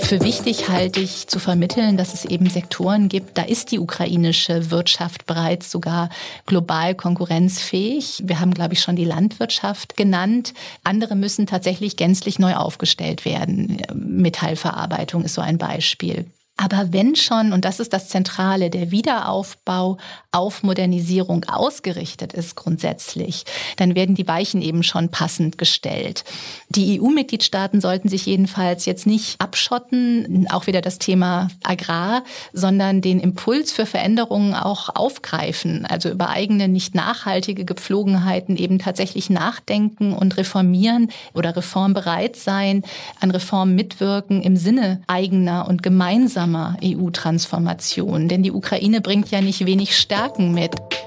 Für wichtig halte ich zu vermitteln, dass es eben Sektoren gibt, da ist die ukrainische Wirtschaft bereits sogar global konkurrenzfähig. Wir haben, glaube ich, schon die Landwirtschaft genannt. Andere müssen tatsächlich gänzlich neu aufgestellt werden. Metallverarbeitung ist so ein Beispiel. Aber wenn schon, und das ist das Zentrale, der Wiederaufbau auf Modernisierung ausgerichtet ist grundsätzlich, dann werden die Weichen eben schon passend gestellt. Die EU-Mitgliedstaaten sollten sich jedenfalls jetzt nicht abschotten, auch wieder das Thema Agrar, sondern den Impuls für Veränderungen auch aufgreifen, also über eigene nicht nachhaltige Gepflogenheiten eben tatsächlich nachdenken und reformieren oder reformbereit sein, an Reformen mitwirken im Sinne eigener und gemeinsamer EU-Transformation. Denn die Ukraine bringt ja nicht wenig Stärken mit.